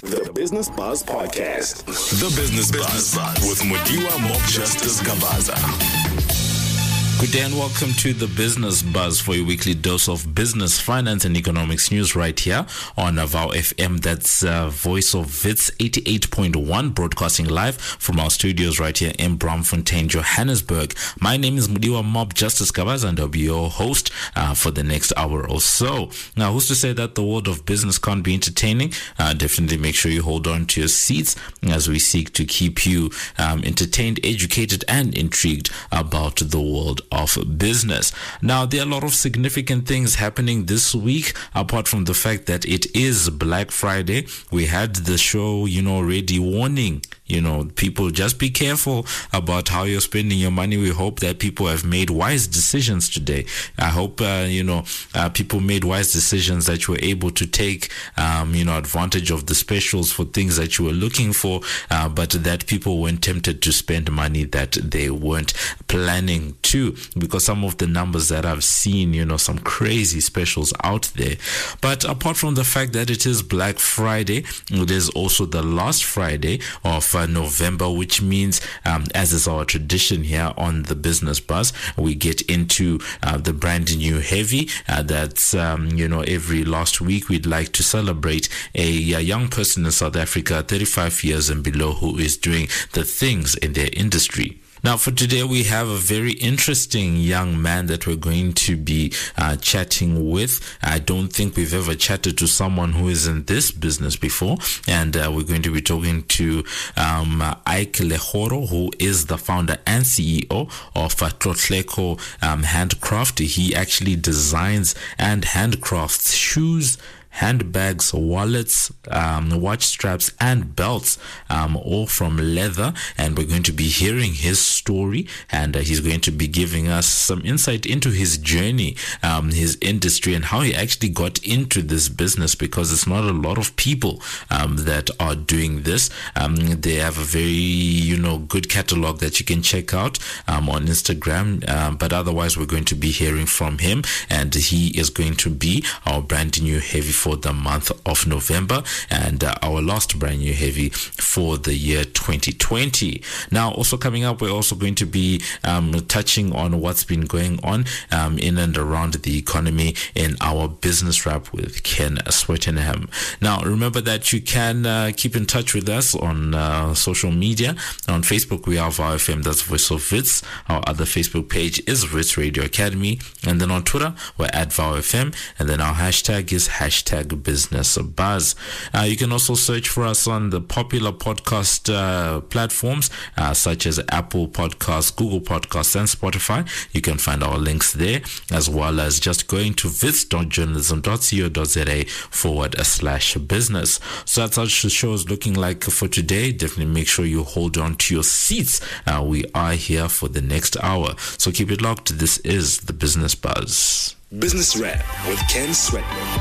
The Business Buzz Podcast. The Business Buzz with Mudiwa Mob Justice Gabaza. Good day and welcome to the Business Buzz for your weekly dose of business, finance and economics news right here on VOW FM. That's Voice of Wits 88.1, broadcasting live from our studios right here in Braamfontein, Johannesburg. My name is Mudiwa Mob Justice Gabaza and I'll be your host for the next hour or so. Now, who's to say that the world of business can't be entertaining? Definitely make sure you hold on to your seats as we seek to keep you entertained, educated and intrigued about the world of business. Now, there are a lot of significant things happening this week, apart from the fact that it is Black Friday. We had the show, already warning, people just be careful about how you're spending your money. We hope that people have made wise decisions today. I hope, people made wise decisions, that you were able to take, advantage of the specials for things that you were looking for, but that people weren't tempted to spend money that they weren't planning to, because some of the numbers that I've seen, some crazy specials out there. But apart from the fact that it is Black Friday, it is also the last Friday of November, which means, as is our tradition here on the Business Buzz, we get into the brand new heavy. That's, every last week we'd like to celebrate a young person in South Africa, 35 years and below, who is doing the things in their industry. Now, for today, we have a very interesting young man that we're going to be chatting with. I don't think we've ever chatted to someone who is in this business before. And we're going to be talking to Ike Lehoro, who is the founder and CEO of Tlotleko Handcraft. He actually designs and handcrafts shoes, handbags, wallets, watch straps and belts, all from leather. And we're going to be hearing his story, and he's going to be giving us some insight into his journey, his industry, and how he actually got into this business, because it's not a lot of people that are doing this. They have a very, good catalog that you can check out on Instagram, but otherwise we're going to be hearing from him, and he is going to be our brand new heavy for the month of November, and our last brand new heavy for the year 2020. Now, also coming up, we're also going to be touching on what's been going on in and around the economy in our business wrap with Ken Swettenham. Now, remember that you can keep in touch with us on social media. On Facebook, we have VOW FM, that's Voice of Wits. Our other Facebook page is Wits Radio Academy, and then on Twitter, we're at VOW FM, and then our hashtag is hashtag Business Buzz. You can also search for us on the popular podcast platforms such as Apple Podcasts, Google Podcasts, and Spotify. You can find our links there, as well as just going to wits.journalism.co.za/business. So that's how the show is looking like for today. Definitely make sure you hold on to your seats. We are here for the next hour, so keep it locked. This is the Business Buzz. Business Wrap with Ken Swettenham.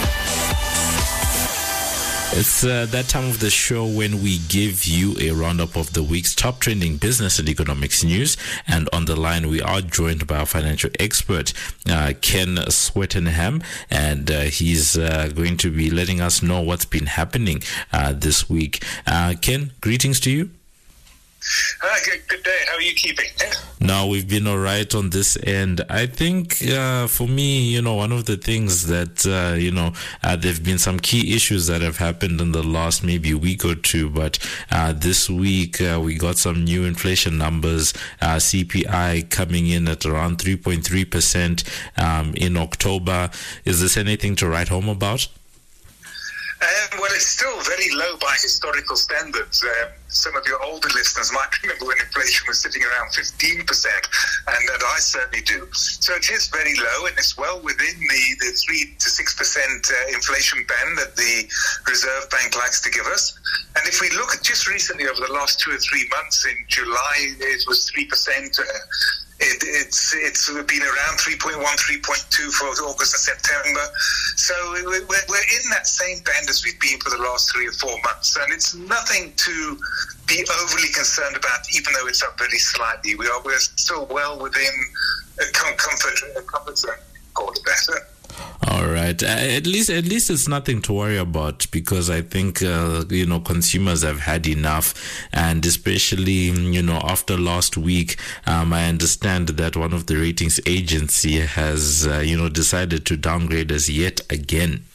It's that time of the show when we give you a roundup of the week's top trending business and economics news. And on the line, we are joined by our financial expert, Ken Swettenham, and he's going to be letting us know what's been happening this week. Ken, greetings to you. Good day. How are you keeping? No, we've been all right on this end. I think for me, one of the things that, there've been some key issues that have happened in the last maybe week or two. But this week, we got some new inflation numbers, CPI coming in at around 3.3% in October. Is this anything to write home about? Well, it's still very low by historical standards. Some of your older listeners might remember when inflation was sitting around 15%, and I certainly do. So it is very low, and it's well within the 3 to 6% inflation band that the Reserve Bank likes to give us. And if we look at just recently over the last 2 or 3 months, in July it was 3%. It's been around 3.1, 3.2 for August and September. So we're in that same band as we've been for the last 3 or 4 months. And it's nothing to be overly concerned about, even though it's up very slightly. We're still well within comfort zone, call it better. All right. At least it's nothing to worry about, because I think, consumers have had enough. And especially, after last week, I understand that one of the ratings agency has, decided to downgrade us yet again.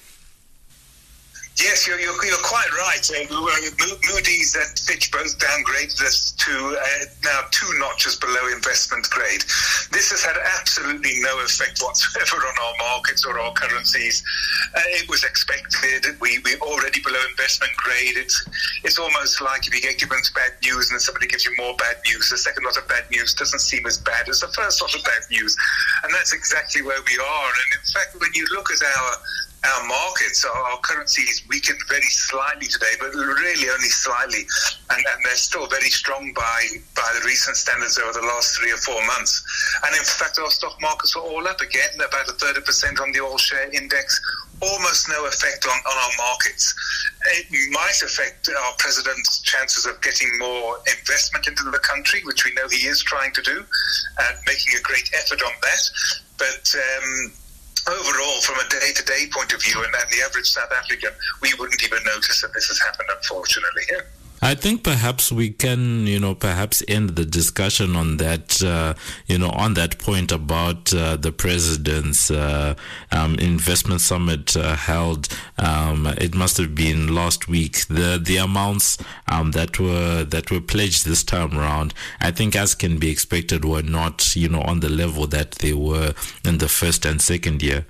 Yes, you're quite right. Moody's and Fitch both downgraded us to now 2 notches below investment grade. This has had absolutely no effect whatsoever on our markets or our currencies. It was expected. We're already below investment grade. It's almost like if you get given bad news and then somebody gives you more bad news, the second lot of bad news doesn't seem as bad as the first lot of bad news. And that's exactly where we are. And in fact, when you look at our markets, our currencies weakened very slightly today, but really only slightly, and they're still very strong by the recent standards over the last 3 or 4 months. And in fact, our stock markets were all up again, about 1/3% on the all-share index. Almost no effect on our markets. It might affect our president's chances of getting more investment into the country, which we know he is trying to do, and making a great effort on that. But overall, from a day-to-day point of view, and the average South African, we wouldn't even notice that this has happened, unfortunately. Yeah. I think perhaps we can, perhaps end the discussion on that, on that point about the president's investment summit held. It must have been last week. The amounts that were pledged this time around, I think, as can be expected, were not, on the level that they were in the first and second year.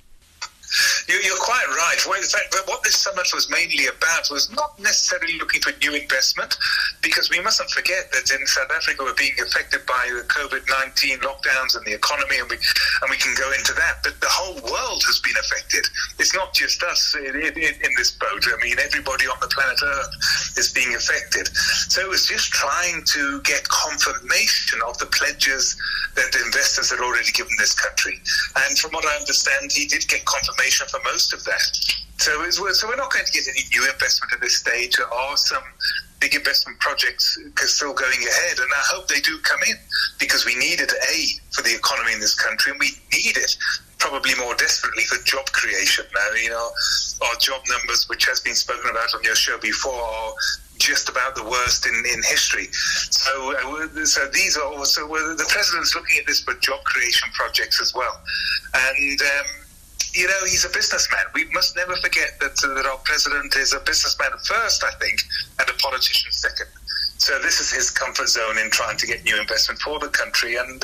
You're quite right. Well, in fact, what this summit was mainly about was not necessarily looking for new investment, because we mustn't forget that in South Africa we're being affected by the COVID-19 lockdowns and the economy, and we can go into that. But the whole world has been affected. It's not just us in this boat. I mean, everybody on the planet Earth is being affected. So it was just trying to get confirmation of the pledges that the investors had already given this country. And from what I understand, he did get confirmation for most of that. So we're not going to get any new investment at this stage. There are some big investment projects still going ahead, and I hope they do come in, because we needed aid for the economy in this country, and we need it probably more desperately for job creation now. Our job numbers, which has been spoken about on your show before, are just about the worst in history. So these are also, the president's looking at this for job creation projects as well. And he's a businessman. We must never forget that our president is a businessman first, I think, and a politician second. So this is his comfort zone in trying to get new investment for the country, and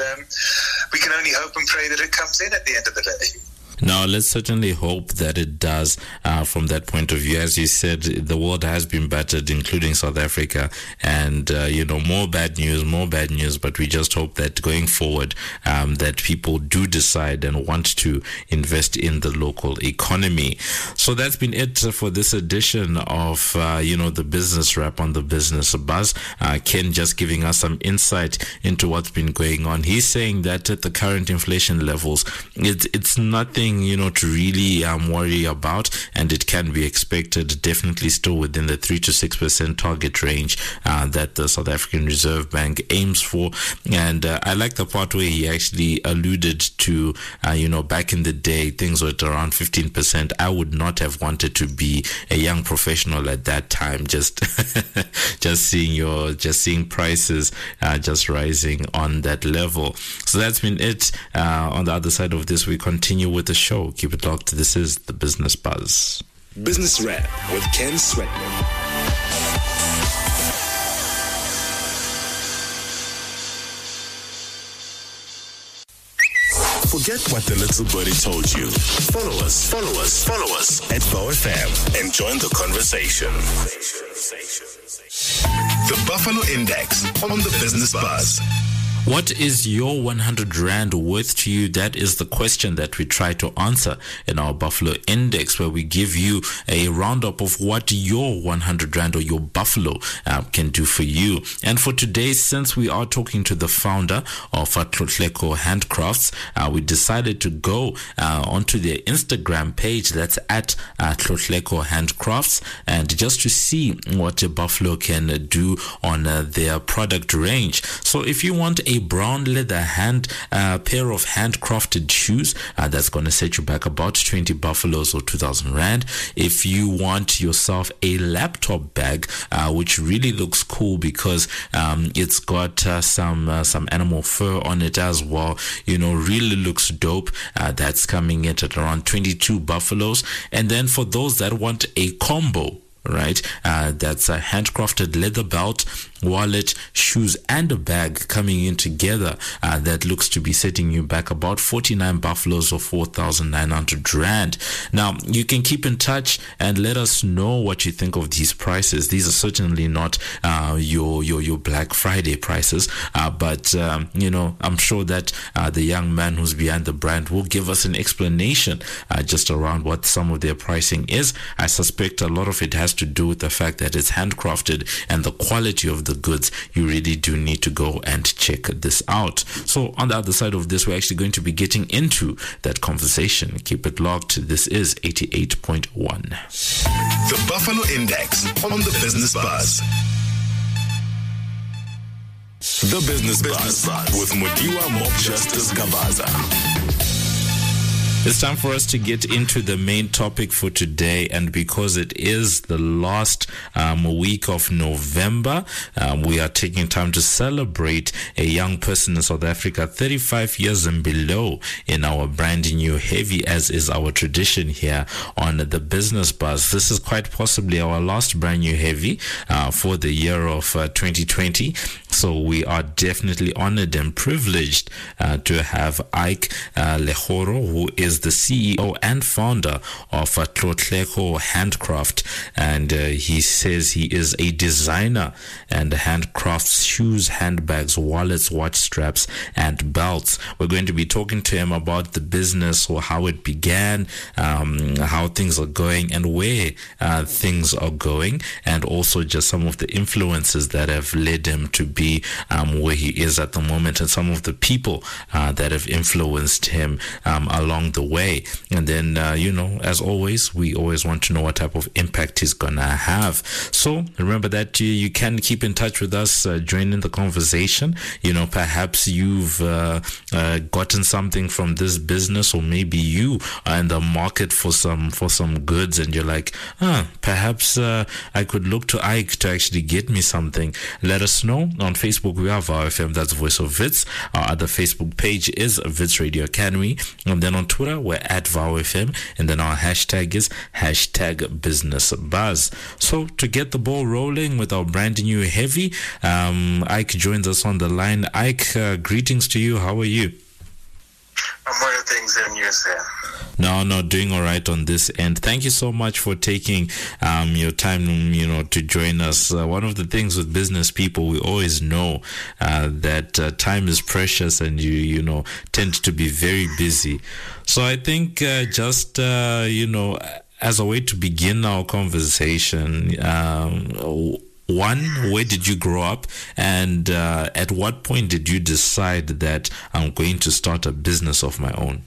we can only hope and pray that it comes in at the end of the day. Now, let's certainly hope that it does from that point of view. As you said, the world has been battered, including South Africa, and, more bad news, but we just hope that going forward, that people do decide and want to invest in the local economy. So that's been it for this edition of, the Business Wrap on the Business Buzz. Ken just giving us some insight into what's been going on. He's saying that at the current inflation levels, it's nothing to really worry about, and it can be expected definitely still within the 3 to 6% target range that the South African Reserve Bank aims for. And I like the part where he actually alluded to back in the day things were at around 15%. I would not have wanted to be a young professional at that time, just seeing prices just rising on that level. So that's been it. On the other side of this, we continue with the show. Keep it locked. This is the Business Buzz. Business Wrap with Ken Swetman. Forget what the little birdie told you. Follow us at VOFM and join the conversation. The Buffalo Index on the Business Buzz. What is your 100 Rand worth to you? That is the question that we try to answer in our Buffalo Index, where we give you a roundup of what your 100 Rand or your Buffalo can do for you. And for today, since we are talking to the founder of Tlotleko Handcrafts, we decided to go onto their Instagram page. That's at Tlotleko Handcrafts, and just to see what a Buffalo can do on their product range. So if you want a a brown leather pair of handcrafted shoes that's going to set you back about 20 buffaloes or 2,000 rand. If you want yourself a laptop bag, which really looks cool because it's got some animal fur on it as well, really looks dope. That's coming in at around 22 buffaloes. And then for those that want a combo, right, that's a handcrafted leather belt, wallet, shoes, and a bag coming in together, that looks to be setting you back about 49 buffaloes or 4,900 rand. Now, you can keep in touch and let us know what you think of these prices. These are certainly not your Black Friday prices, but I'm sure that the young man who's behind the brand will give us an explanation just around what some of their pricing is. I suspect a lot of it has to do with the fact that it's handcrafted and the quality of the goods. You really do need to go and check this out. So on the other side of this, we're actually going to be getting into that conversation. Keep it locked. This is 88.1. The Buffalo Index on the Business Buzz. The Business Buzz with Mudiwa Mob Justice Gavaza. It's time for us to get into the main topic for today, and because it is the last week of November, we are taking time to celebrate a young person in South Africa, 35 years and below, in our brand new heavy, as is our tradition here on the Business Buzz. This is quite possibly our last brand new heavy for the year of 2020. So we are definitely honored and privileged to have Ike Lehoro, who is the CEO and founder of Tlotleko Handcraft, and he says he is a designer and handcrafts shoes, handbags, wallets, watch straps, and belts. We're going to be talking to him about the business, or how it began, how things are going, and where things are going, and also just some of the influences that have led him to be where he is at the moment, and some of the people that have influenced him along the way. And then, as always, we always want to know what type of impact he's gonna have. So remember that you can keep in touch with us, join in the conversation. Perhaps you've gotten something from this business, or maybe you are in the market for some goods, and you're like, perhaps I could look to Ike to actually get me something. Let us know. On Facebook, we have VOW FM, that's Voice of Wits. Our other Facebook page is Wits Radio Academy, and then on Twitter, we're at VOW FM, and then our hashtag is #BusinessBuzz. So to get the ball rolling with our brand new heavy, Ike joins us on the line. Ike, greetings to you. How are you? I'm well, thanks, and you, sir? No, doing all right on this end. Thank you so much for taking your time, to join us. One of the things with business people, we always know that time is precious, and you tend to be very busy. So I think just as a way to begin our conversation, one, where did you grow up, and at what point did you decide that I'm going to start a business of my own?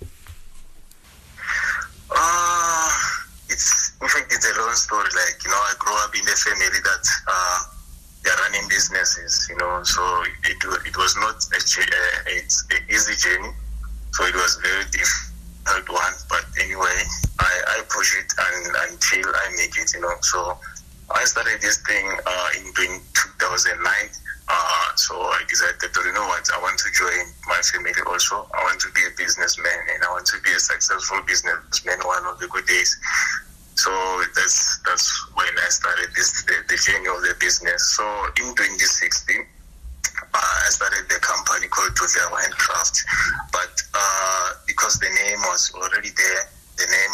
It's a long story. I grew up in a family that they're running businesses, so it was not it's an easy journey. So it was very difficult one, but anyway, I push it until I make it, So I started this thing in 2009. So I decided that, I want to join my family also. I want to be a businessman, and I want to be a successful businessman one of the good days. So that's when I started the journey of the business. So in 2016, I started the company called Tlotleko Handcraft. But because the name was already there, the name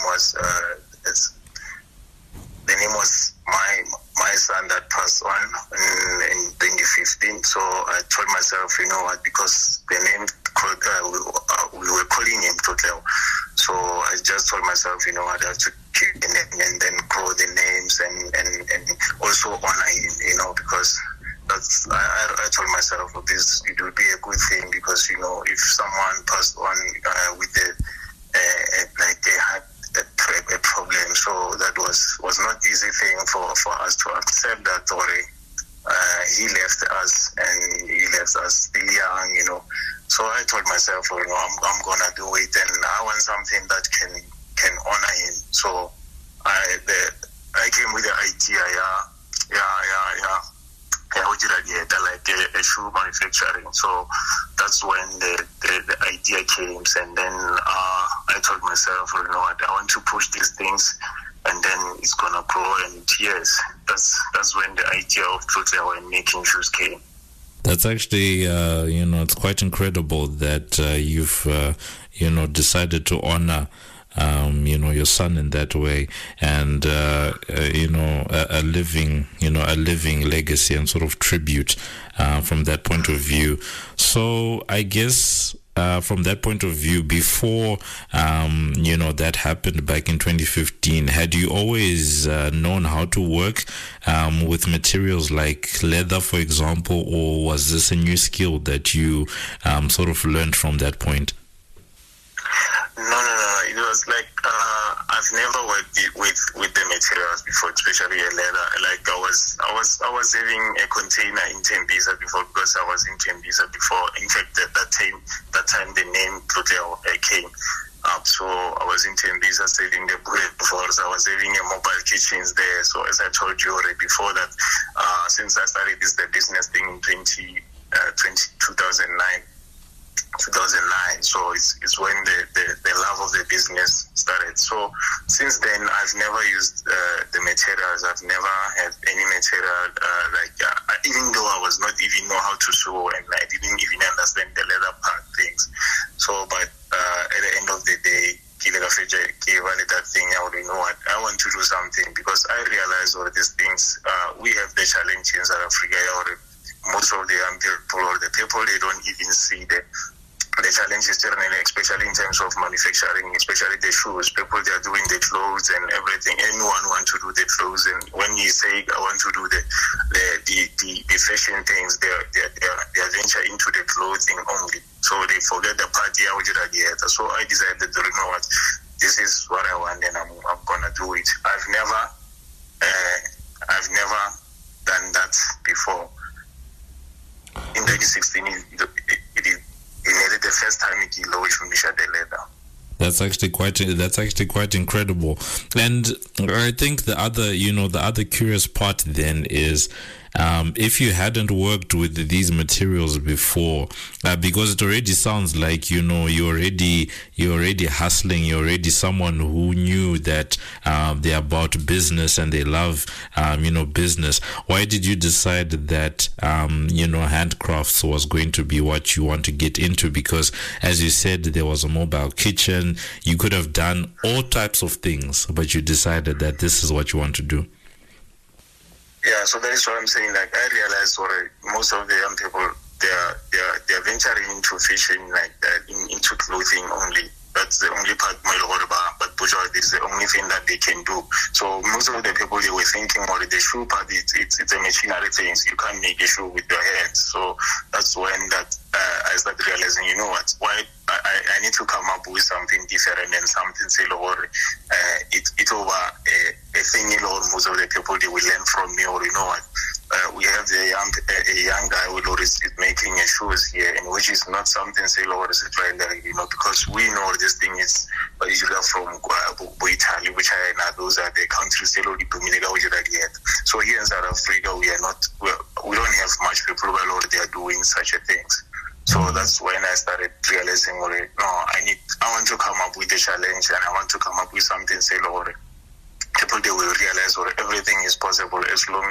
was my son that passed on in 2015. So I told myself, because the name we were calling him Tlotleko. So I just told myself, I have to keep the name and then grow the names and also honor him, because that's I told myself this, it would be a good thing, because if someone passed on with a problem, so that was not easy thing for us to accept that, or he left us, and he left us still young, So I told myself, I'm gonna do it, and I want something that can honor him. So I came with the idea, like a shoe manufacturing. So that's when the idea came, and then I told myself, I want to push these things, and then it's gonna grow. And yes, that's when the idea of Tlotlewa and making shoes came. That's actually, it's quite incredible that you've, decided to honor, your son in that way, and a living legacy and sort of tribute from that point of view. So I guess from that point of view, before that happened back in 2015, had you always known how to work with materials like leather, for example, or was this a new skill that you sort of learned from that point? No. It was like I've never worked with the materials before, especially a leather. Like I was having a container in Tembisa before, because I was in Tembisa before. In fact, that time the name Tlotlewa came up. So I was in Tembisa selling the bread before. So I was having a mobile kitchens there. So as I told you already before that, since I started the business thing in 2009. So it's when the love of the business started. So since then, I've never used the materials. I've never had any material even though I was not even know how to sew, and I didn't even understand the leather part things. So, but at the end of the day, that thing, I want to do something, because I realize all these things. We have the challenge in South Africa. Most of the young people, or the people, they don't even see the challenges, especially in terms of manufacturing, especially the shoes. People, they are doing the clothes and everything. Anyone want to do the clothes, and when you say I want to do the fashion things, they venture into the clothing only. So they forget the part here. So I decided to this is what I want, and I'm gonna do it. I've never done that before. In 2016, he made it the first time he launched the leather. That's actually quite incredible. And I think the other curious part then is, if you hadn't worked with these materials before, because it already sounds like you're already hustling, you're already someone who knew that they're about business and they love business. Why did you decide that handcrafts was going to be what you want to get into? Because as you said, there was a mobile kitchen. You could have done all types of things, but you decided that this is what you want to do. Yeah, so that is what I'm saying. Like, I realized most of the young people, they're venturing into fashion, like into clothing only. That's the only part, but is the only thing that they can do. So most of the people, they were thinking, the shoe part, it's a machinery thing. So you can't make a shoe with your hands. So that's when I started realizing, why I need to come up with something different and something it's over a thing. Most of the people, they will learn from me, or we have a young guy who is making a shoes here, and which is not something because we know this thing is usually from Italy, which those are the countries. So here in South Africa, we don't have much people who they are doing such a things. So that's when I started realizing, I want to come up with a challenge, and I want to come up with something people, they will realize everything is possible as long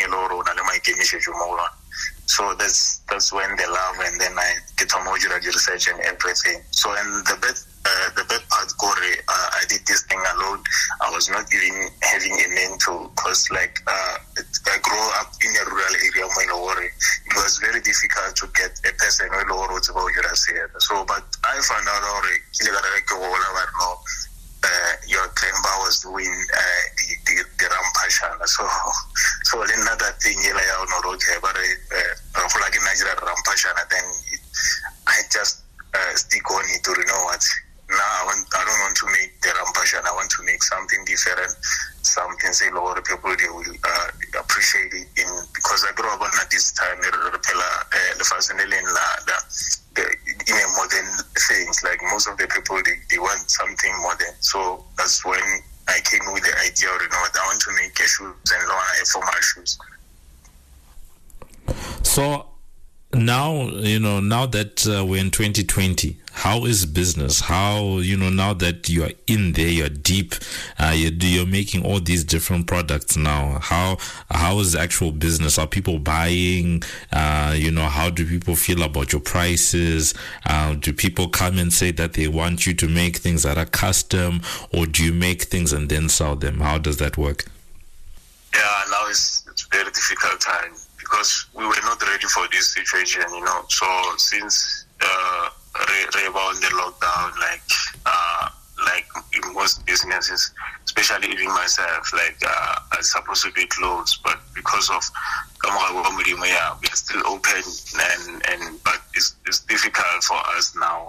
as so that's when the love, and then I get a modular research and everything. So, and the best part, I did this thing alone. I was not even having a mentor, because I grew up in a rural area. It was very difficult to get a person who knows about your. So, but I found out your grandpa was doing the Rampashana. So another thing, Rampashana, then I just stick on it to I don't want to make the Rampashan. I want to make something different, something say a lot of people they will appreciate it because I grew up at this time in modern things. Like most of the people they want something modern. So that's when I came with the idea of I want to make shoes and learn formal shoes. So now, now that we're in 2020, how is business? How, now that you are in there, you're deep, you're making all these different products now, how is actual business? Are people buying? How do people feel about your prices? Do people come and say that they want you to make things that are custom, or do you make things and then sell them? How does that work? Yeah, now it's a very difficult time because we were not ready for this situation, So since about the lockdown, like in most businesses, especially even myself, I'm supposed to be closed, but because of we are still open, and but it's difficult for us now.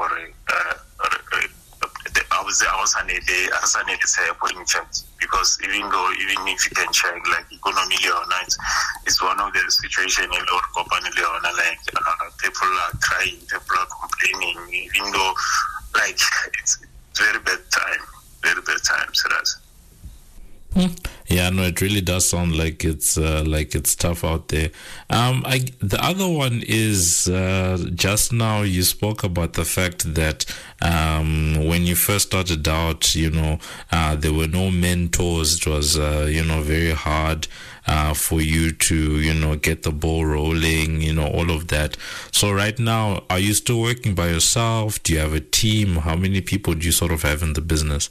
I was unable to say because even if you can check economy it's one of the situations in Lord people are crying, people are complaining, even though it's very bad time, Siras. Yeah, no, it really does sound like it's tough out there. The other one is just now you spoke about the fact that when you first started out, there were no mentors. It was very hard for you to get the ball rolling, all of that. So right now, are you still working by yourself? Do you have a team? How many people do you sort of have in the business?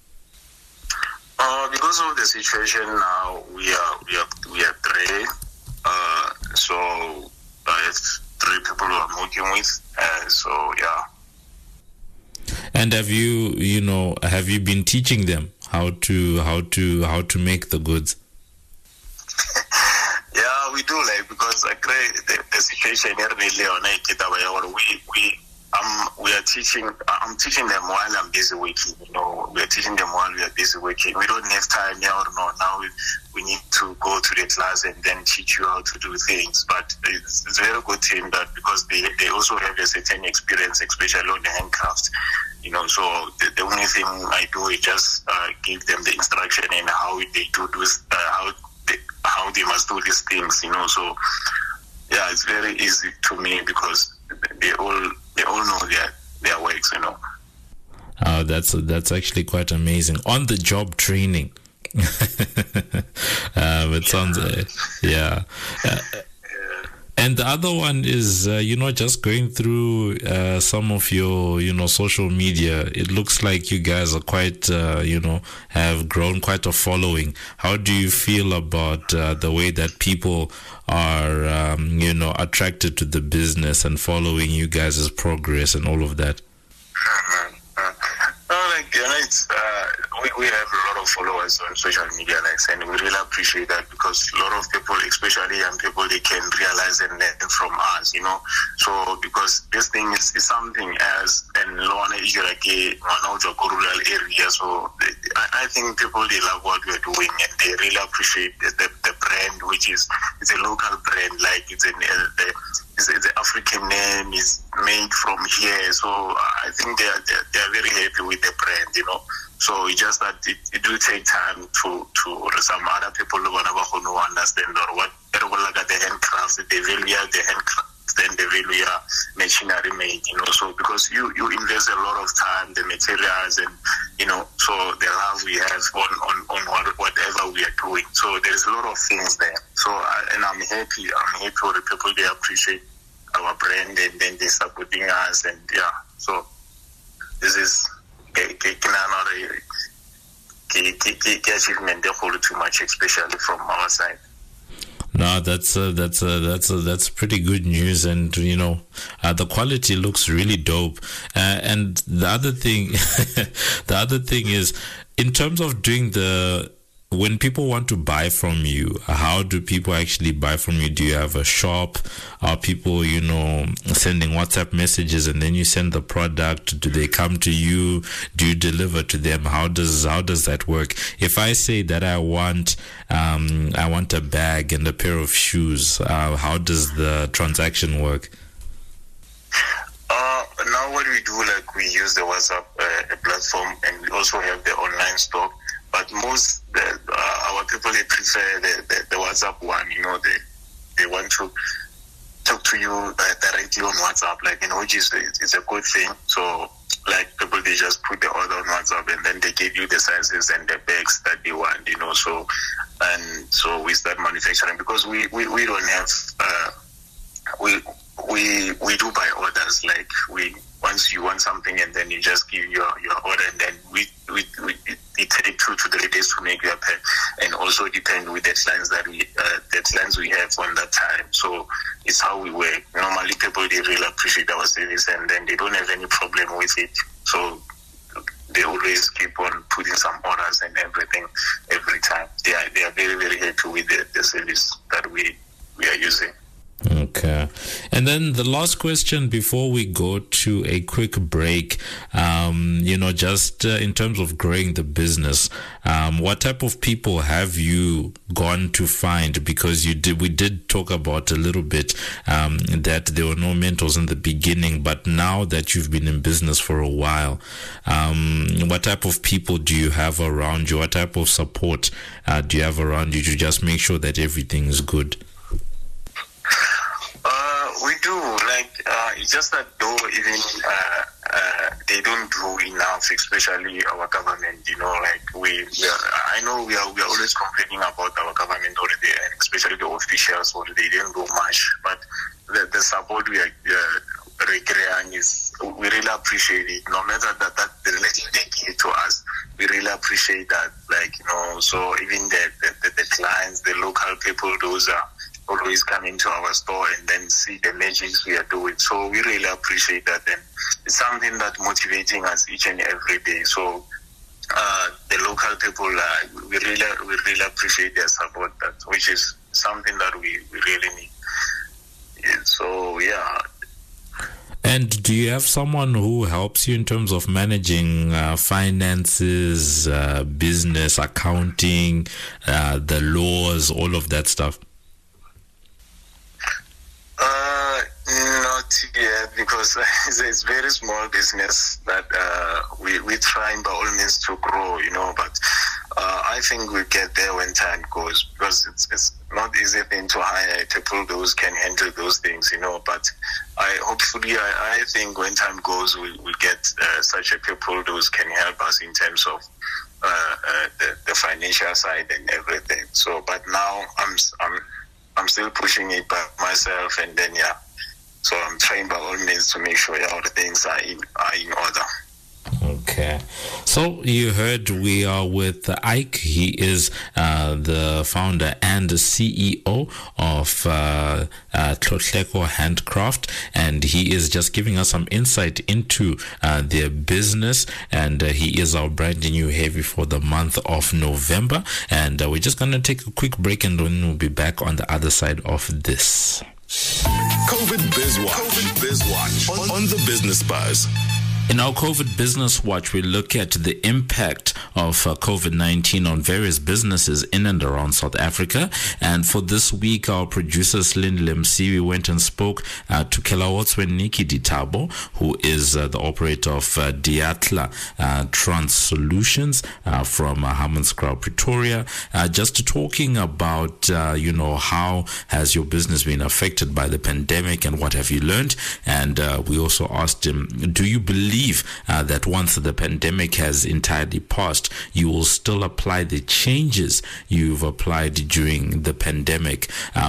Because of the situation now, we are three. So I have 3 people who I'm working with. So yeah. And have you been teaching them how to make the goods? Yeah, we do because the situation here we are teaching. I'm teaching them while I'm busy working. We are teaching them while we are busy working. We don't have time now. Now we need to go to the class and then teach you how to do things. But it's a very good thing that because they also have a certain experience, especially on the handcraft. So the only thing I do is just give them the instruction and how they do this, how they must do these things. So yeah, it's very easy to me because they all know their works, Oh, that's actually quite amazing. On the job training. It sounds yeah. And the other one is just going through some of your social media. It looks like you guys are quite have grown quite a following. How do you feel about the way that people are attracted to the business and following you guys' progress and all of that? We have a lot of followers on social media, and we really appreciate that because a lot of people, especially young people, they can realize and learn from us, So because this thing is something else, and Luana is like a rural area, so I think people they love what we're doing, and they really appreciate the brand, which is a local brand, the African name is made from here, so I think they are very happy with the brand, So it's just that it will take time to some other people who understand or what the handcrafts, the value the handcrafts, then the value machinery made, So because you invest a lot of time, the materials, and so the love we have on whatever we are doing. So there's a lot of things there. So I'm happy for the people, they appreciate our brand and then they're supporting us, and yeah. So this is achievement. They hold too much, especially from our side. No, that's pretty good news, and the quality looks really dope. And the other thing is, in terms of doing the when people want to buy from you, how do people actually buy from you? Do you have a shop? Are people, sending WhatsApp messages and then you send the product? Do they come to you? Do you deliver to them? How does that work? If I say that I want a bag and a pair of shoes, how does the transaction work? Now what we do, like we use the WhatsApp platform, and we also have the online store. But most our people, they prefer the WhatsApp one. They want to talk to you directly on WhatsApp, which is it's a good thing. So like people, they just put the order on WhatsApp and then they give you the sizes and the bags that they want. So we start manufacturing because we don't have we do by orders. Like once you want something and then you just give your order, and then it take 2 to 3 days to make your pack, and also depend with the clients we have on that time. So it's how we work. Normally people, they really appreciate our service and then they don't have any problem with it. So they always keep on putting some orders and everything every time. They are very, very happy with the service that we are using. Okay. And then the last question before we go to a quick break, just in terms of growing the business, what type of people have you gone to find? Because we did talk about a little bit that there were no mentors in the beginning, but now that you've been in business for a while, what type of people do you have around you? What type of support do you have around you to just make sure that everything is good? We do, it's just that though even they don't do enough, especially our government. I know we are always complaining about our government already, and especially the officials already. They didn't do much, but the support we are getting is, we really appreciate it. No matter that the relation they give to us, we really appreciate that. So even the clients, the local people, those are always come into our store and then see the magics we are doing. So we really appreciate that, and it's something that motivating us each and every day. So the local people, we really appreciate their support, which is something that we really need. So yeah. And do you have someone who helps you in terms of managing finances, business, accounting, the laws, all of that stuff? Not yet, because it's very small business that we're trying by all means to grow, but I think we'll get there when time goes, because it's not easy thing to hire people those can handle those things, but I think when time goes, we'll get such a people those can help us in terms of the financial side and everything. So, but now I'm still pushing it by myself, and then so I'm trying by all means to make sure all the things are in order. Okay. So you heard we are with Ike. He is the founder and the CEO of Tlotleko Handcraft, and he is just giving us some insight into their business, and he is our brand new heavy for the month of November. And we're just going to take a quick break, and then we'll be back on the other side of this. COVID Biz Watch on the Business Buzz. In our COVID Business Watch, we look at the impact of COVID-19 on various businesses in and around South Africa. And for this week, our producer, Slim Lemsi, we went and spoke to Kelawotswe Nikki Ditabo, who is the operator of Diatla Trans Solutions from Hammanskraal, Pretoria, just talking about, how has your business been affected by the pandemic and what have you learned? And we also asked him, do you believe that once the pandemic has entirely passed, you will still apply the changes you've applied during the pandemic?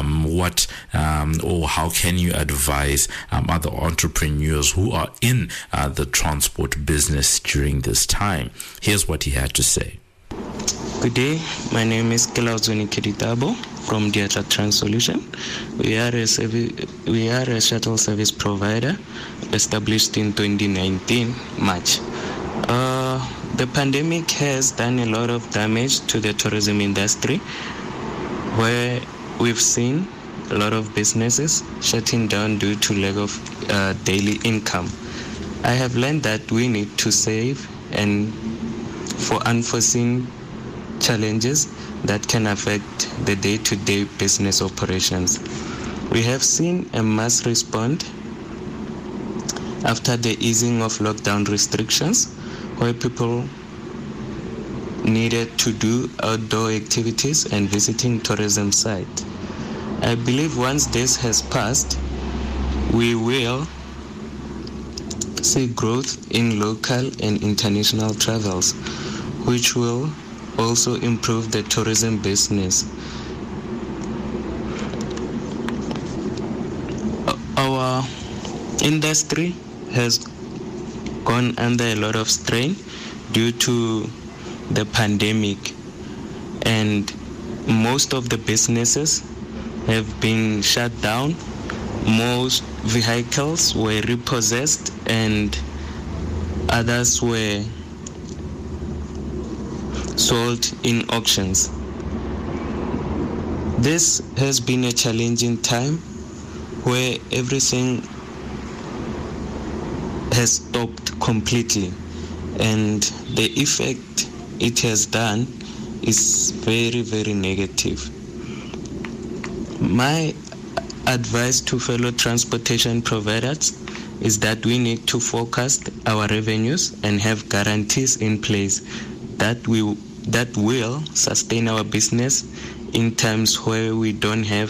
Or how can you advise other entrepreneurs who are in the transport business during this time? Here's what he had to say. Good day, my name is Kelawotswe Ditabo from Diatla Trans Solution. We are a shuttle service provider established in 2019 March. the pandemic has done a lot of damage to the tourism industry, where we've seen a lot of businesses shutting down due to lack of daily income. I have learned that we need to save and for unforeseen challenges that can affect the day-to-day business operations. We have seen a mass response after the easing of lockdown restrictions, where people needed to do outdoor activities and visiting tourism sites. I believe once this has passed, we will see growth in local and international travels, which will also improve the tourism business. Our industry has gone under a lot of strain due to the pandemic, and most of the businesses have been shut down. Most vehicles were repossessed and others were sold in auctions. This has been a challenging time where everything has stopped completely, and the effect it has done is very, very negative. My advice to fellow transportation providers is that we need to forecast our revenues and have guarantees in place that will sustain our business in times where we don't have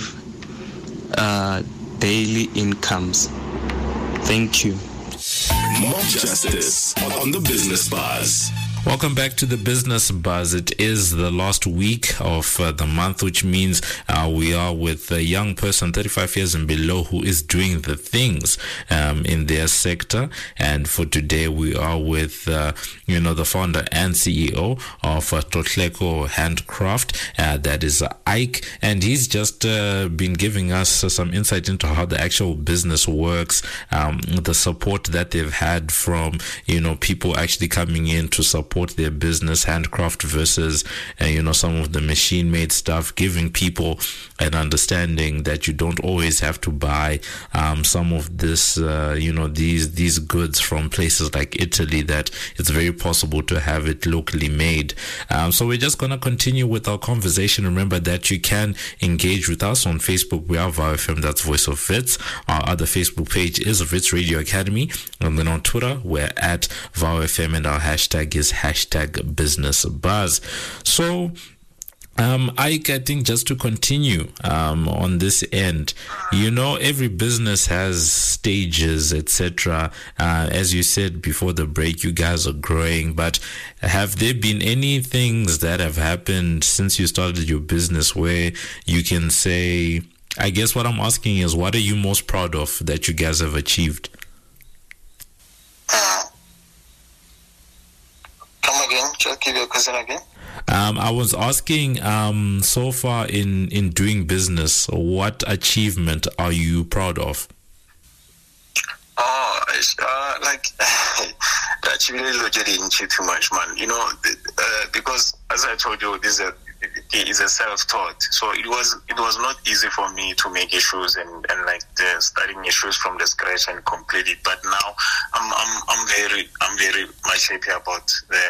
daily incomes. Thank you. Mob Justice on the Business Buzz. Welcome back to the Business Buzz. It is the last week of the month, which means we are with a young person, 35 years and below, who is doing the things in their sector. And for today, we are with, the founder and CEO of Totleko Handcraft, that is Ike. And he's just been giving us some insight into how the actual business works, the support that they've had from, people actually coming in to support their business, handcraft versus some of the machine made stuff, giving people an understanding that you don't always have to buy some of this these goods from places like Italy, that it's very possible to have it locally made. So we're just going to continue with our conversation. Remember that you can engage with us on Facebook. We are VOW FM, that's Voice of Wits. Our other Facebook page is Wits Radio Academy, and then on Twitter we're at VOW FM, and our hashtag is #BusinessBuzz. So Ike, I think just to continue on this end, every business has stages, etc. As you said before the break, you guys are growing, but have there been any things that have happened since you started your business where you can say, I guess what I'm asking is, what are you most proud of that you guys have achieved? Just give your question again. I was asking, so far in doing business, what achievement are you proud of? That's really getting too much, man. Because as I told you, this is a self-taught. So it was not easy for me to make issues and starting issues from the scratch and complete it. But now I'm very much happy about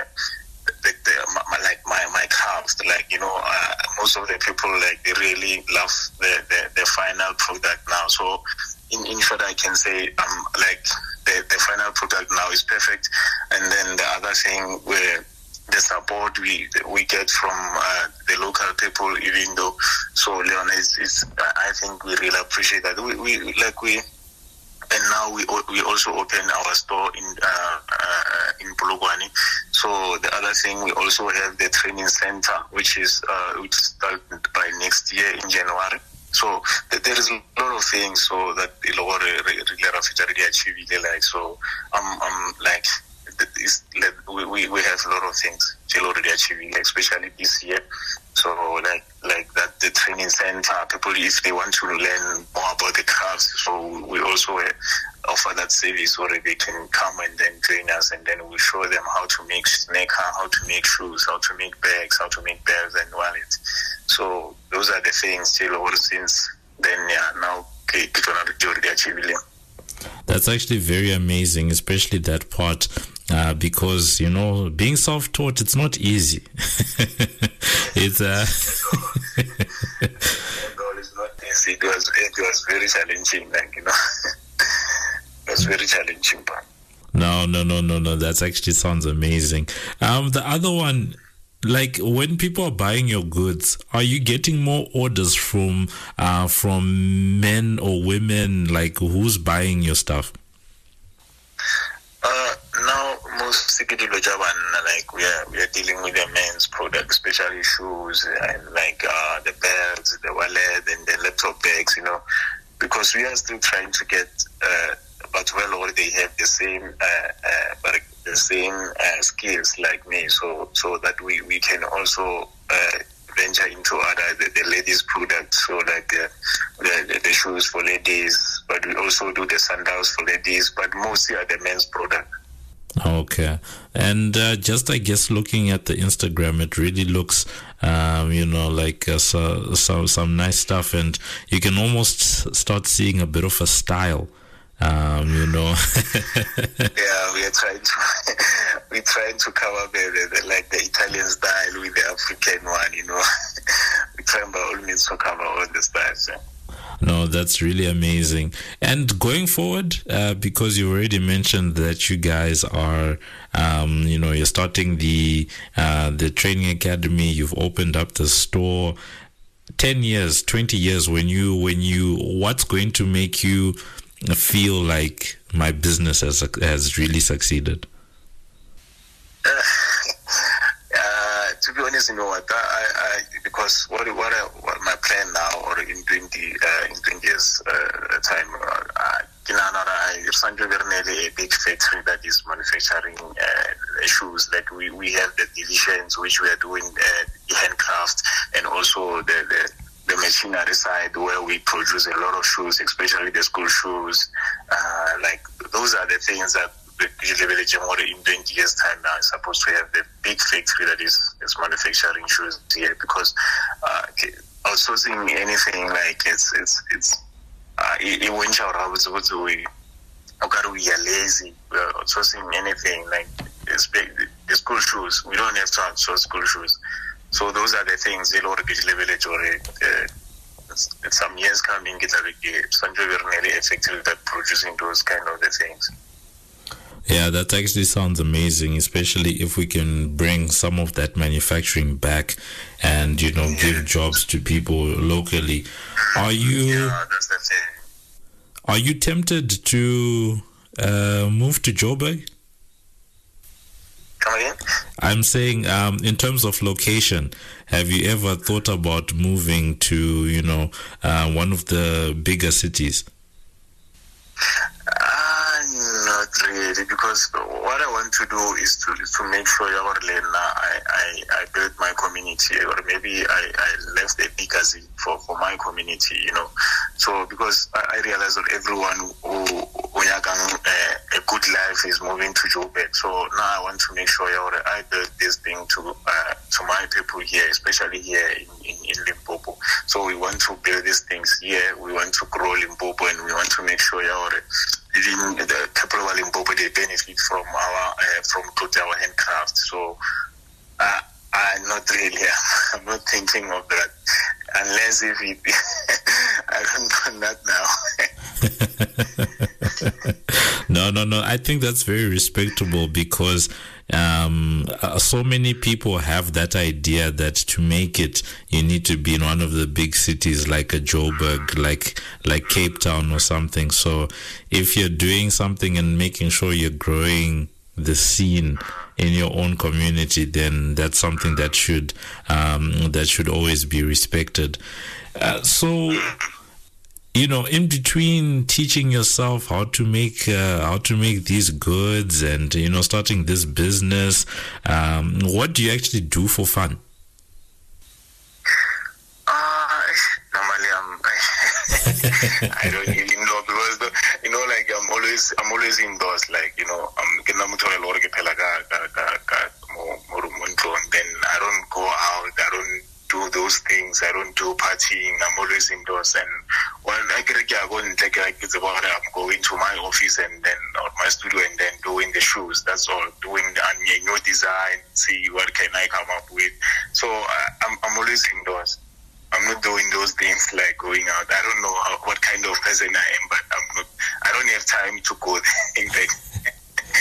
my crafts. Most of the people they really love the final product now. So in short, I can say the final product now is perfect. And then the other thing where the support we get from the local people, even though Leon is I think we really appreciate that. And now we also open our store in Polokwane. So the other thing, we also have the training center, which started by next year in January. So there is a lot of things. So that so we have a lot of things already achieving, especially this year. So like that, the training center, people, if they want to learn more about the crafts, so we also offer that service, or they can come and then join us, and then we show them how to make how to make shoes, how to make bags, how to make bags and wallets. So those are the things still all since then. Now that's actually very amazing, especially that part, because being self-taught, it's not easy. It's it was very challenging, it was very challenging. No, that actually sounds amazing. The other one, like when people are buying your goods, are you getting more orders from men or women? Like who's buying your stuff? Now most like we are dealing with the men's products, especially shoes and like the bags, the wallet, and the laptop bags. Because we are still trying to get, but or they have the same, skills like me, so that we can also venture into other the ladies' products, so like the shoes for ladies, but we also do the sandals for ladies, but mostly are the men's product. Okay, and just I guess looking at the Instagram, it really looks, like some nice stuff, and you can almost start seeing a bit of a style. Yeah, we are trying to cover the Italian style with the African one. We try by all means to cover all the styles. Yeah. No, that's really amazing. And going forward, because you already mentioned that you guys are, you're starting the training academy, you've opened up the store. 10 years, 20 years, what's going to make you feel like my business has really succeeded? To be honest, because what my plan now, or in 20 years time, a big factory that is manufacturing shoes. Like we have the divisions which we are doing handcraft, and also the machinery side where we produce a lot of shoes, especially the school shoes. Like those are the things that in 20 years time now is supposed to have the big factory that is manufacturing shoes here, because outsourcing anything, like we are lazy. We're outsourcing anything, like the school shoes. We don't have to outsource school shoes. So those are the things it's some years coming, it's very effective at producing those kind of the things. Yeah, that actually sounds amazing, especially if we can bring some of that manufacturing back and, give jobs to people locally. Are you that's the thing. Are you tempted to move to Joburg? Come again? I'm saying, in terms of location, have you ever thought about moving to, one of the bigger cities? Not really, because what I want to do is to make sure I build my community, or maybe I left a legacy for my community, So because I realize that everyone who a good life is moving to Joburg. So now I want to make sure I build this thing to my people here, especially here in Limpopo. So we want to build these things here. We want to grow Limpopo, and we want to make sure even the people of Limpopo, they benefit from our handcraft. So I'm not really. I'm not thinking of that, unless if I don't know that now. No. I think that's very respectable, because so many people have that idea that to make it, you need to be in one of the big cities like a Joburg, like Cape Town or something. So if you're doing something and making sure you're growing the scene in your own community, then that's something that should always be respected. So in between teaching yourself how to make these goods and starting this business, what do you actually do for fun? Normally I don't really know, because I'm always always indoors, like, you know, then I don't go out, I don't do those things, I don't do partying, I'm always indoors. And when I go and take it's about I'm going to my office and then or my studio and then doing the shoes. That's all, doing the new design, see what can I come up with. So I'm always indoors. I'm not doing those things like going out. I don't know what kind of person I am, but I don't have time to go there. In fact,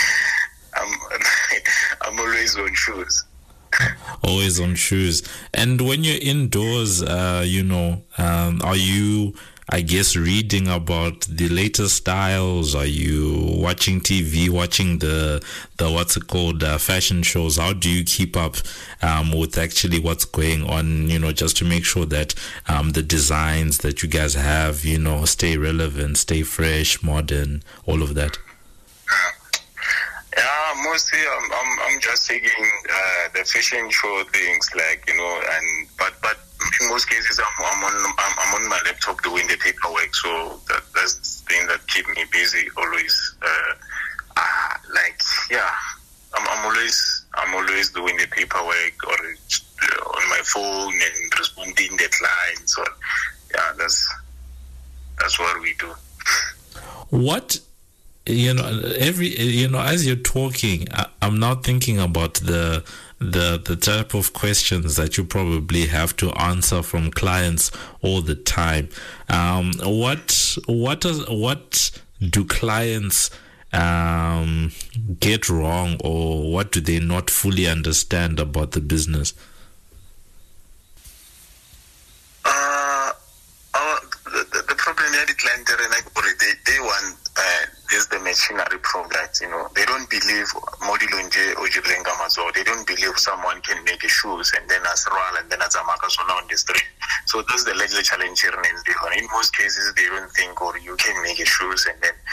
I'm always on shoes. Always on shoes. And when you're indoors, are you, I guess, reading about the latest styles? Are you watching TV, watching the fashion shows? How do you keep up with actually what's going on, just to make sure that the designs that you guys have, stay relevant, stay fresh, modern, all of that? Yeah, mostly I'm just taking the fashion show things, like, but in most cases I'm on my laptop doing the paperwork, so that's the thing that keep me busy always. I'm always doing the paperwork or on my phone and responding the clients. Or that's what we do. What? As you're talking, I'm now thinking about the type of questions that you probably have to answer from clients all the time. What do clients get wrong, or what do they not fully understand about the business? The problem is the they want is the machinery product. They don't believe they don't believe someone can make a shoes and then as roll and then as a makasona on the street. So that's the legal challenge here in most cases. They don't think or you can make a shoes and then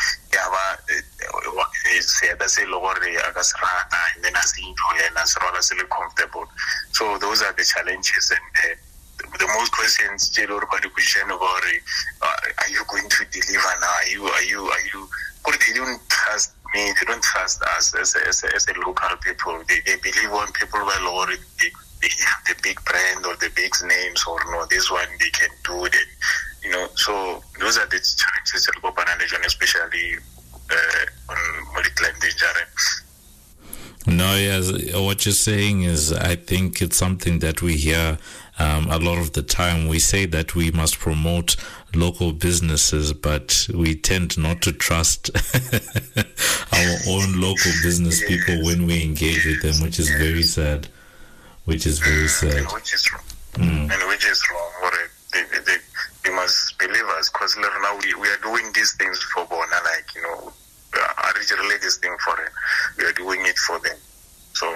and then as comfortable. So those are the challenges, and the most questions still about the question about are you going to deliver now? Are you? They don't trust me. They don't trust us as a local people. They believe on people well, or they have the big brand or the big names, or no, this one they can do it. So those are the challenges that go on, especially on Mulitland Danger. No, yes, what you're saying is, I think it's something that we hear a lot of the time. We say that we must promote local businesses, but we tend not to trust our own local business people when we engage with them, which is very sad. Which is very sad. And which is wrong. And which is wrong. They must believe us, because now we are doing these things for Bona, I relate this thing for them. We are doing it for them. So.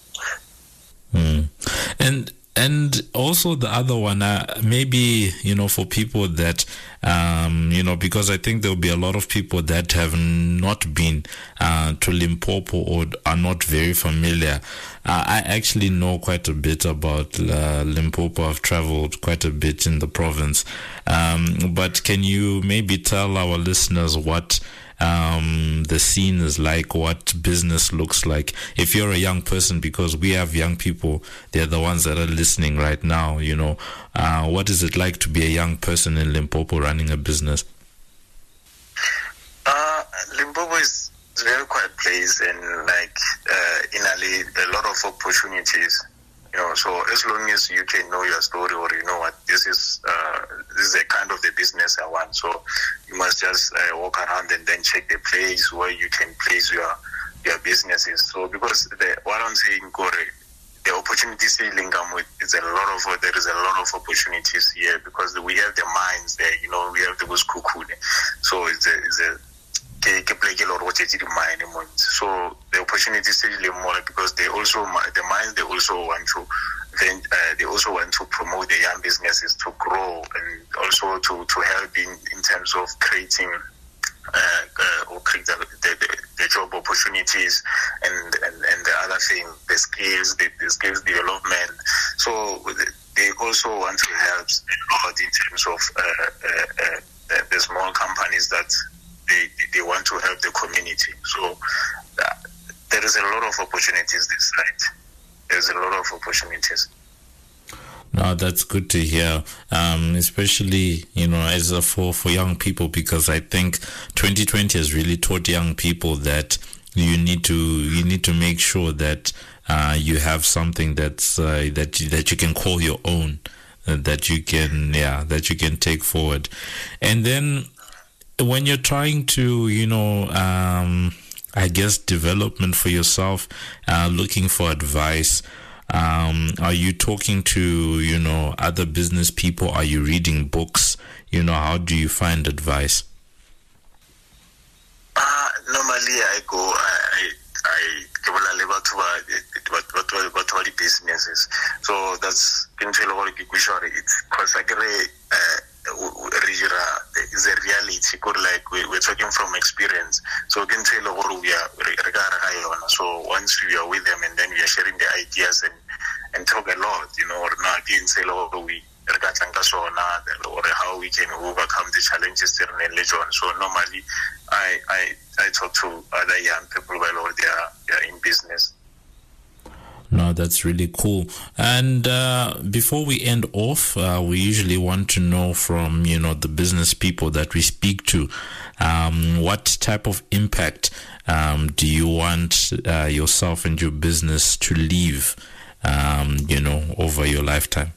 And also the other one, maybe, for people that, because I think there'll be a lot of people that have not been to Limpopo or are not very familiar. I actually know quite a bit about Limpopo. I've traveled quite a bit in the province. But can you maybe tell our listeners what the scene is like, what business looks like, if you're a young person, because we have young people, they're the ones that are listening right now, what is it like to be a young person in Limpopo running a business? Limpopo is a very quiet place, and in a lot of opportunities. So as long as you can know your story, or you know what this is a kind of the business I want. So you must just walk around and then check the place where you can place your businesses. So because what I'm saying, the opportunities in Lingam with there is a lot of opportunities here, because we have the mines there. We have the Wuskukune. So it's a so the opportunities is more, because the mines they also want to promote the young businesses to grow, and also to help in terms of creating or create the job opportunities and the other thing, the skills development. So they also want to help a lot in terms of the small companies that they want to help the community. So there is a lot of opportunities this side. There's a lot of opportunities. No, that's good to hear, especially, as for young people, because I think 2020 has really taught young people that you need to make sure that you have something that's that you can call your own, that you can take forward. And then when you're trying to, I guess, development for yourself, looking for advice, are you talking to, other business people? Are you reading books? How do you find advice? Normally I go, I go to businesses. So that's it's because I is a reality, like we're talking from experience. So we can tell we are so once we are with them and then we are sharing the ideas and talk a lot, or not we or how we can overcome the challenges in religion. So normally I talk to other young people while they are in business. No, that's really cool. And before we end off, we usually want to know from, the business people that we speak to, what type of impact do you want yourself and your business to leave, over your lifetime?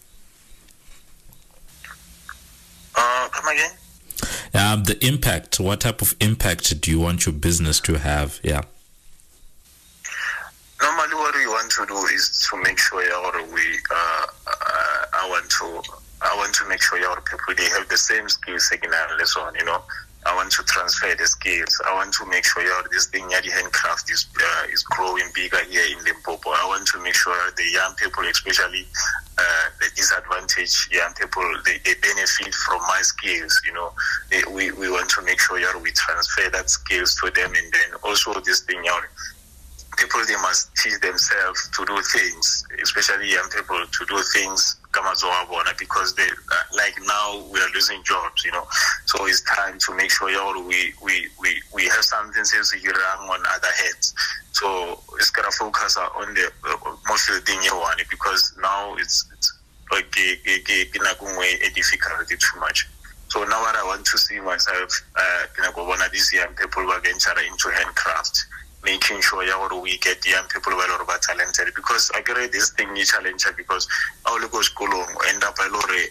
Come again? The impact. What type of impact do you want your business to have? Yeah. Normally, what we want to do is to make sure I want to make sure our people they have the same skills again and lesson. I want to transfer the skills. I want to make sure this thing, the handcraft is growing bigger here in Limpopo. I want to make sure the young people, especially the disadvantaged young people, they benefit from my skills. We want to make sure we transfer that skills to them, and then also this thing, people, they must teach themselves to do things, especially young people, to do things because they like now we are losing jobs, so it's time to make sure we have something else on other heads. So it's gotta focus on the most of the thing you want, because now it's like a difficulty too much. So now what I want to see myself, one of these young people who are getting into handcraft, making sure we get young people who are talented, because I get this thing is challenging, because I will go school end up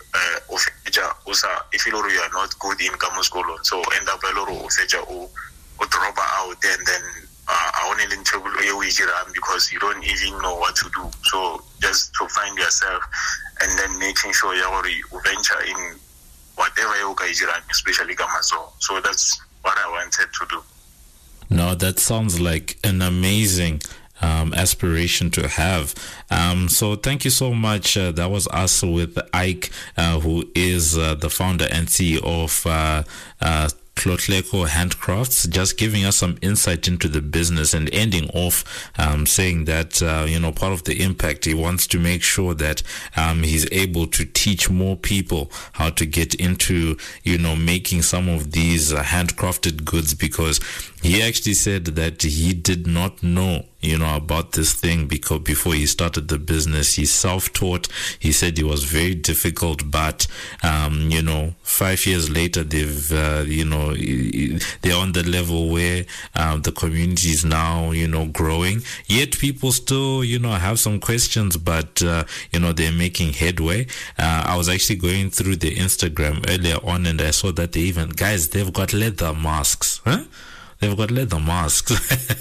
if you are not good in school, so end up or drop out, and then I only in trouble because you don't even know what to do. So just to find yourself and then making sure you venture in whatever you guys are, especially Gamazo. So that's what I wanted to do. No, that sounds like an amazing aspiration to have. So thank you so much. That was us with Ike, who is the founder and CEO of Tlotleko Handcrafts, just giving us some insight into the business and ending off saying that, part of the impact, he wants to make sure that he's able to teach more people how to get into, making some of these handcrafted goods, because he actually said that he did not know, about this thing because before he started the business. He's self-taught. He said it was very difficult, but, 5 years later, they've, they're on the level where the community is now, growing. Yet people still, have some questions, but, they're making headway. I was actually going through the Instagram earlier on, and I saw that they've got leather masks, huh? They've got leather masks.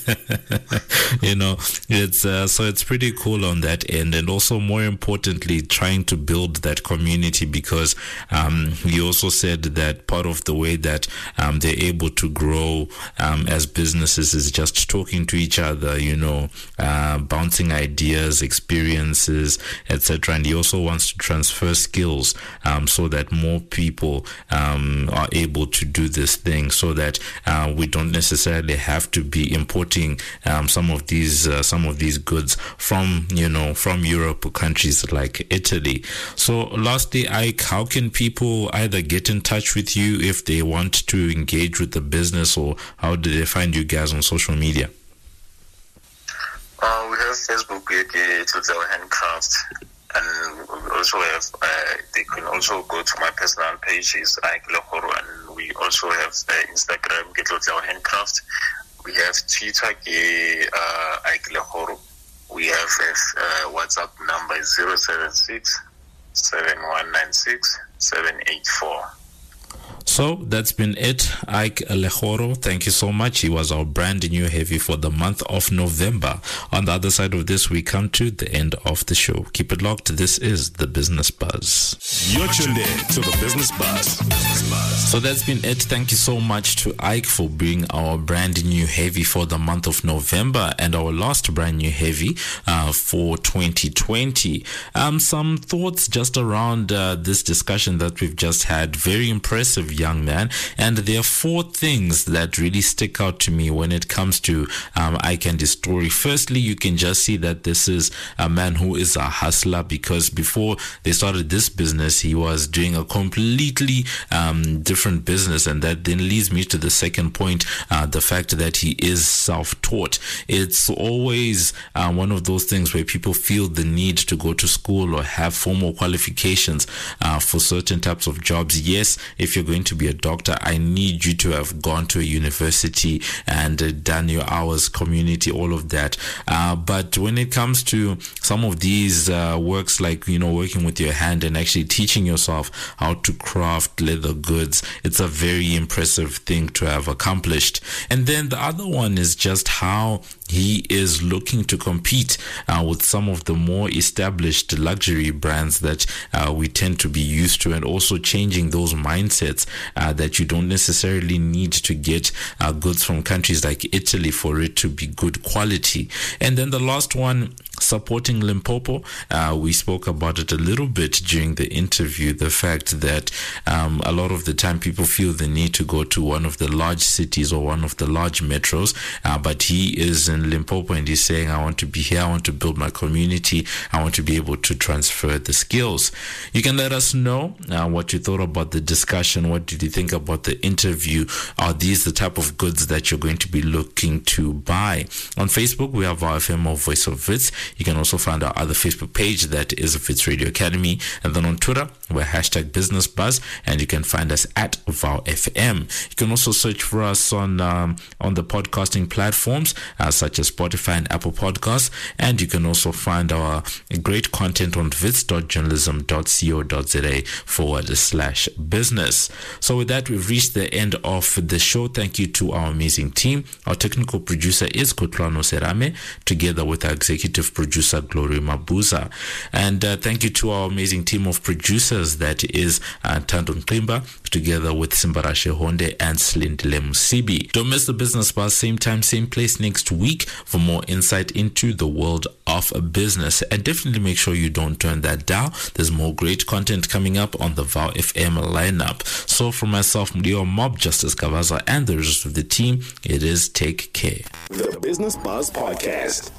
It's so it's pretty cool on that end, and also more importantly, trying to build that community, because he also said that part of the way that they're able to grow as businesses is just talking to each other, bouncing ideas, experiences, etc. And he also wants to transfer skills so that more people are able to do this thing, so that we don't necessarily necessarily have to be importing some of these goods from Europe or countries like Italy. So lastly, Ike, how can people either get in touch with you if they want to engage with the business, or how do they find you guys on social media? We have Facebook, it's our handcraft, and we also have, they can also go to my personal page, is Ike Lehoro, and we also have Instagram, get our handcraft. We have Twitter, Ike Lehoro. We have WhatsApp number is 076 7196 784. So that's been it. Ike Lehoro, thank you so much. He was our brand new heavy for the month of November. On the other side of this, we come to the end of the show. Keep it locked. This is the Business Buzz. You're tuned in to the Business Buzz. So that's been it. Thank you so much to Ike for being our brand new heavy for the month of November and our last brand new heavy for 2020. Some thoughts just around this discussion that we've just had. Very impressive young man, and there are 4 things that really stick out to me when it comes to Ike and his story. Firstly, you can just see that this is a man who is a hustler, because before they started this business, he was doing a completely different business, and that then leads me to the second point, the fact that he is self-taught. It's always one of those things where people feel the need to go to school or have formal qualifications for certain types of jobs. Yes, if you're going to be a doctor, I need you to have gone to a university and done your hours, community, all of that. But when it comes to some of these works, like, working with your hand and actually teaching yourself how to craft leather goods, it's a very impressive thing to have accomplished. And then the other one is just how he is looking to compete with some of the more established luxury brands that we tend to be used to, and also changing those mindsets that you don't necessarily need to get goods from countries like Italy for it to be good quality. And then the last one, supporting Limpopo. We spoke about it a little bit during the interview, the fact that a lot of the time people feel the need to go to one of the large cities or one of the large metros, but he is in Limpopo and he's saying, I want to be here, I want to build my community, I want to be able to transfer the skills. You can let us know what you thought about the discussion. What did you think about the interview? Are these the type of goods that you're going to be looking to buy? On Facebook, we have our FM or Voice of Wits. You can also find our other Facebook page, that is Wits Radio Academy. And then on Twitter, we're #BusinessBuzz, and you can find us at VowFM. You can also search for us on the podcasting platforms such as Spotify and Apple Podcasts. And you can also find our great content on wits.journalism.co.za/business. So with that, we've reached the end of the show. Thank you to our amazing team. Our technical producer is Kotlano Serame, together with our executive producer Glory Mabuza. And thank you to our amazing team of producers, that is Tando Nklimba, together with Simbarashe Honde and Slindile Musibi. Don't miss the Business Buzz, same time, same place next week for more insight into the world of business. And definitely make sure you don't turn that dial. There's more great content coming up on the Vow FM lineup. So for myself, Mudiwa Mob Justice Gavaza, and the rest of the team, it is take care. The Business Buzz Podcast.